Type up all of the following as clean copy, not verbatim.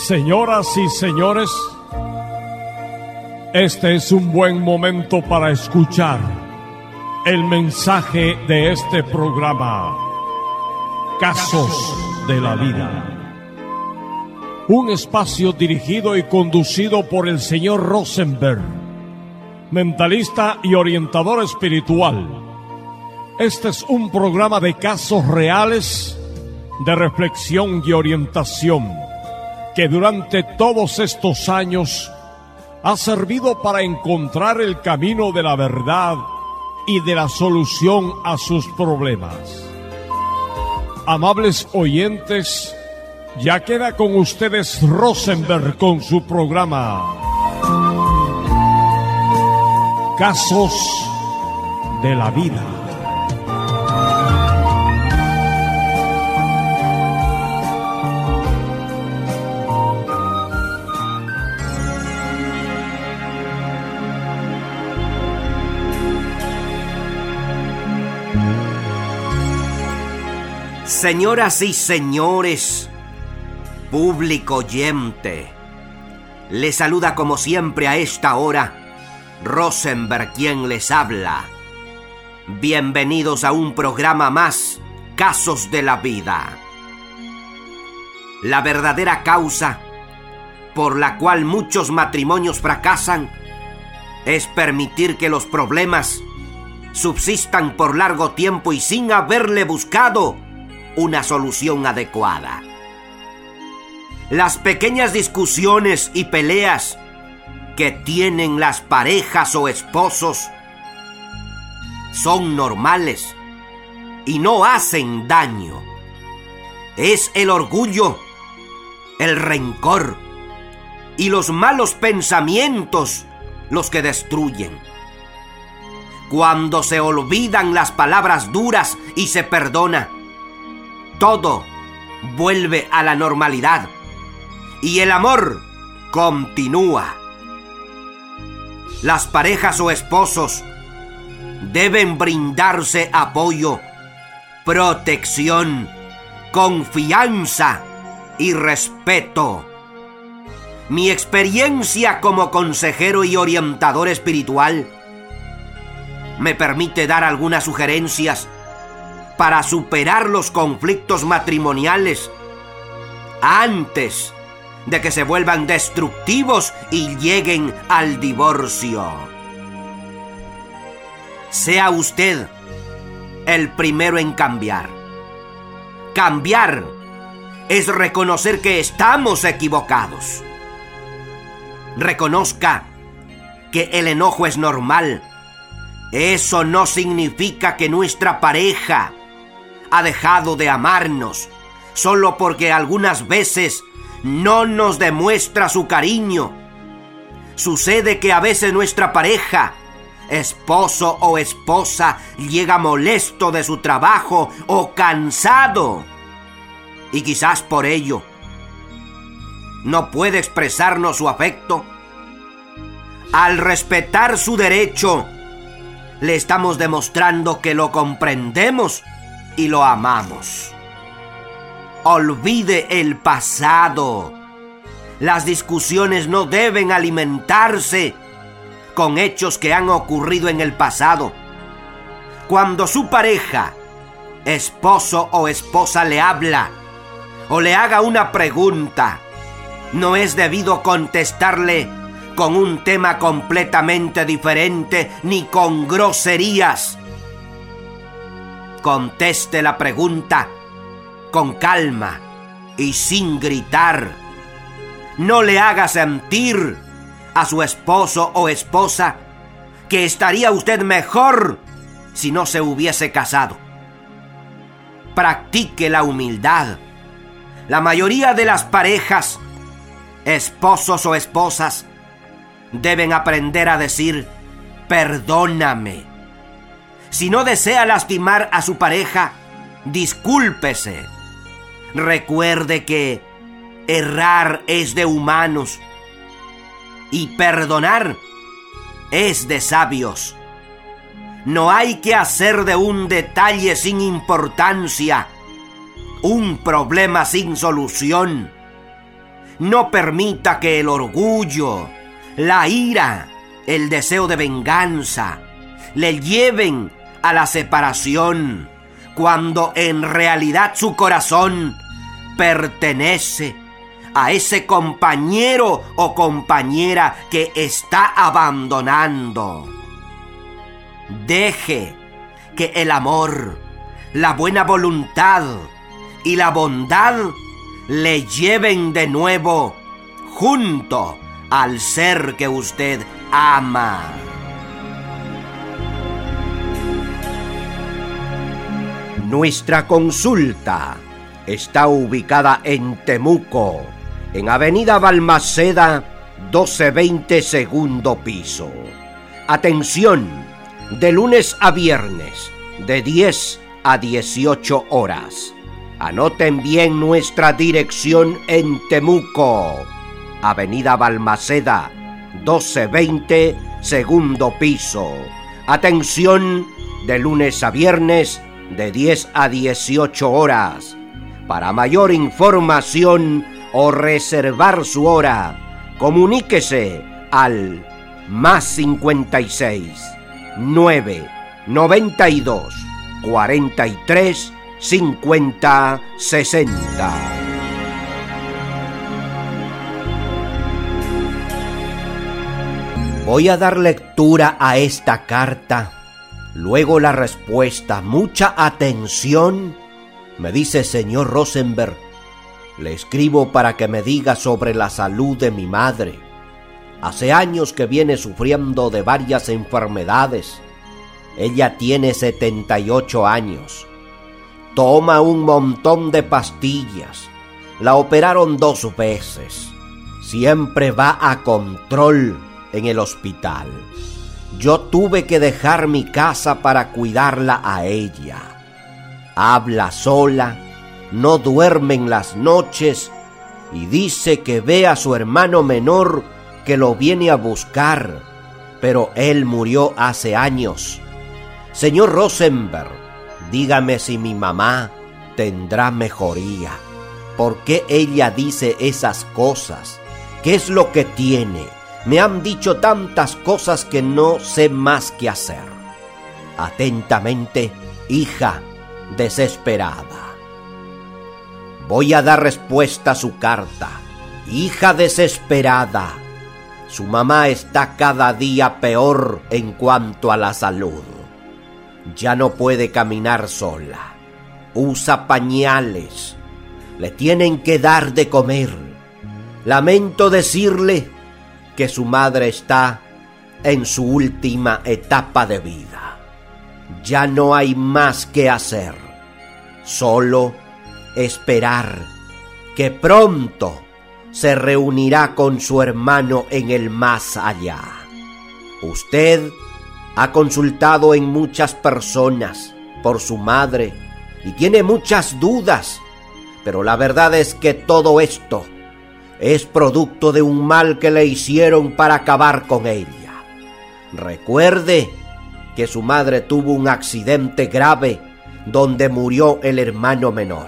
Señoras y señores, este es un buen momento para escuchar el mensaje de este programa, Casos de la Vida. Un espacio dirigido y conducido por el señor Rosenberg, mentalista y orientador espiritual. Este es un programa de casos reales, de reflexión y orientación, que durante todos estos años ha servido para encontrar el camino de la verdad y de la solución a sus problemas. Amables oyentes, ya queda con ustedes Rosenberg con su programa Casos de la Vida. Señoras y señores, público oyente, les saluda como siempre a esta hora Rosenberg, quien les habla. Bienvenidos a un programa más, Casos de la Vida. La verdadera causa por la cual muchos matrimonios fracasan es permitir que los problemas subsistan por largo tiempo y sin haberle buscado una solución adecuada. Las pequeñas discusiones y peleas que tienen las parejas o esposos son normales y no hacen daño. Es el orgullo, el rencor y los malos pensamientos los que destruyen. Cuando se olvidan las palabras duras y se perdona, todo vuelve a la normalidad y el amor continúa. Las parejas o esposos deben brindarse apoyo, protección, confianza y respeto. Mi experiencia como consejero y orientador espiritual me permite dar algunas sugerencias para superar los conflictos matrimoniales antes de que se vuelvan destructivos y lleguen al divorcio. Sea usted el primero en cambiar. Cambiar es reconocer que estamos equivocados. Reconozca que el enojo es normal. Eso no significa que nuestra pareja ha dejado de amarnos solo porque algunas veces no nos demuestra su cariño. Sucede que a veces nuestra pareja, esposo o esposa, llega molesto de su trabajo o cansado y quizás por ello no puede expresarnos su afecto. Al respetar su derecho, le estamos demostrando que lo comprendemos y lo amamos. Olvide el pasado. Las discusiones no deben alimentarse con hechos que han ocurrido en el pasado. Cuando su pareja, esposo o esposa, le habla o le haga una pregunta, no es debido contestarle con un tema completamente diferente ni con groserías. Conteste la pregunta con calma y sin gritar. No le haga sentir a su esposo o esposa que estaría usted mejor si no se hubiese casado. Practique la humildad. La mayoría de las parejas, esposos o esposas, deben aprender a decir perdóname. Si no desea lastimar a su pareja, discúlpese. Recuerde que errar es de humanos y perdonar es de sabios. No hay que hacer de un detalle sin importancia un problema sin solución. No permita que el orgullo, la ira, el deseo de venganza le lleven a la separación, cuando en realidad su corazón pertenece a ese compañero o compañera que está abandonando. Deje que el amor, la buena voluntad y la bondad le lleven de nuevo junto al ser que usted ama. Nuestra consulta está ubicada en Temuco, en Avenida Balmaceda, 1220, segundo piso. Atención, de lunes a viernes, de 10 a 18 horas. Anoten bien nuestra dirección en Temuco, Avenida Balmaceda, 1220, segundo piso. Atención, de lunes a viernes, de 10 a 18 horas. Para mayor información o reservar su hora, comuníquese al +56 992 43 50 60. Voy a dar lectura a esta carta, luego la respuesta. Mucha atención. Me dice: señor Rosenberg, le escribo para que me diga sobre la salud de mi madre. Hace años que viene sufriendo de varias enfermedades. Ella tiene 78 años. Toma un montón de pastillas. La operaron 2 veces. Siempre va a control en el hospital. Yo tuve que dejar mi casa para cuidarla a ella. Habla sola, no duerme en las noches y dice que ve a su hermano menor que lo viene a buscar, pero él murió hace años. Señor Rosenberg, dígame si mi mamá tendrá mejoría. ¿Por qué ella dice esas cosas? ¿Qué es lo que tiene? Me han dicho tantas cosas que no sé más qué hacer. Atentamente, hija desesperada. Voy a dar respuesta a su carta. Hija desesperada, su mamá está cada día peor en cuanto a la salud. Ya no puede caminar sola. Usa pañales. Le tienen que dar de comer. Lamento decirle que su madre está en su última etapa de vida. Ya no hay más que hacer, solo esperar que pronto se reunirá con su hermano en el más allá. Usted ha consultado en muchas personas por su madre y tiene muchas dudas, pero la verdad es que todo esto es producto de un mal que le hicieron para acabar con ella. Recuerde que su madre tuvo un accidente grave donde murió el hermano menor.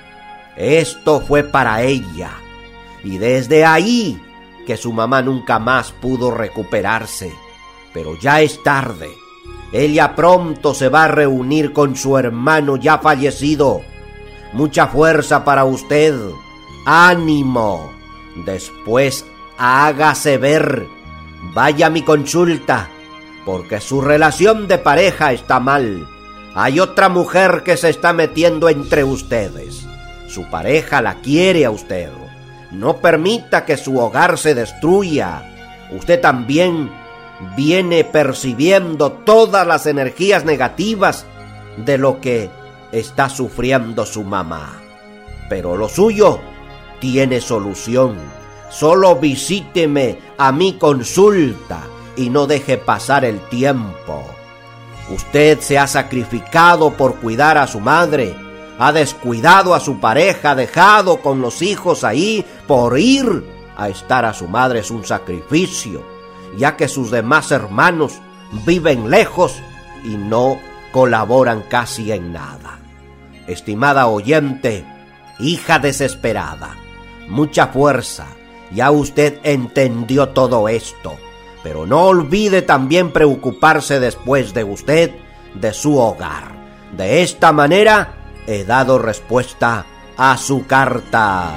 Esto fue para ella, y desde ahí que su mamá nunca más pudo recuperarse. Pero ya es tarde. Ella pronto se va a reunir con su hermano ya fallecido. Mucha fuerza para usted. ¡Ánimo! Después hágase ver. Vaya a mi consulta, porque su relación de pareja está mal. Hay otra mujer que se está metiendo entre ustedes. Su pareja la quiere a usted. No permita que su hogar se destruya. Usted también viene percibiendo todas las energías negativas de lo que está sufriendo su mamá. Pero lo suyo tiene solución. Solo visíteme a mi consulta y no deje pasar el tiempo. Usted se ha sacrificado por cuidar a su madre, ha descuidado a su pareja, dejado con los hijos ahí por ir a estar a su madre. Es un sacrificio, ya que sus demás hermanos viven lejos y no colaboran casi en nada. Estimada oyente, hija desesperada, mucha fuerza. Ya usted entendió todo esto, pero no olvide también preocuparse después de usted, de su hogar. De esta manera he dado respuesta a su carta.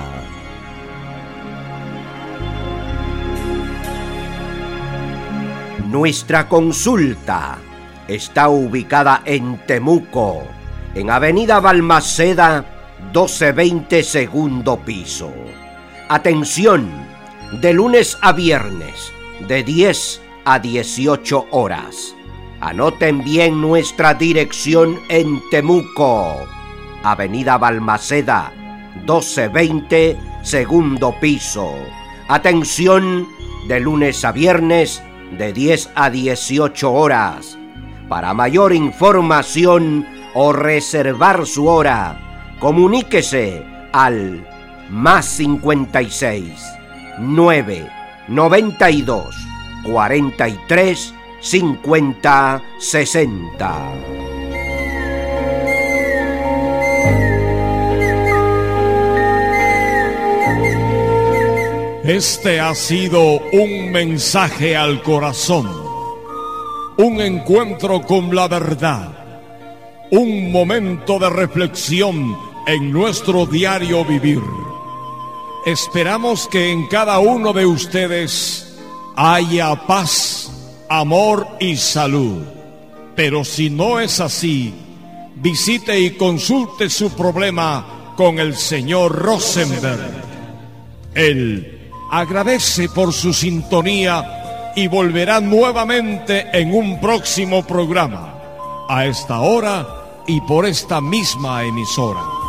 Nuestra consulta está ubicada en Temuco, en Avenida Balmaceda, 1220, segundo piso. Atención, de lunes a viernes, de 10 a 18 horas. Anoten bien nuestra dirección en Temuco, Avenida Balmaceda, 1220, segundo piso. Atención, de lunes a viernes, de 10 a 18 horas. Para mayor información o reservar su hora, comuníquese al +56 9 92 43 50 60. Este ha sido un mensaje al corazón, un encuentro con la verdad, un momento de reflexión en nuestro diario vivir. Esperamos que en cada uno de ustedes haya paz, amor y salud. Pero si no es así, visite y consulte su problema con el señor Rosenberg. Él agradece por su sintonía y volverá nuevamente en un próximo programa, a esta hora y por esta misma emisora.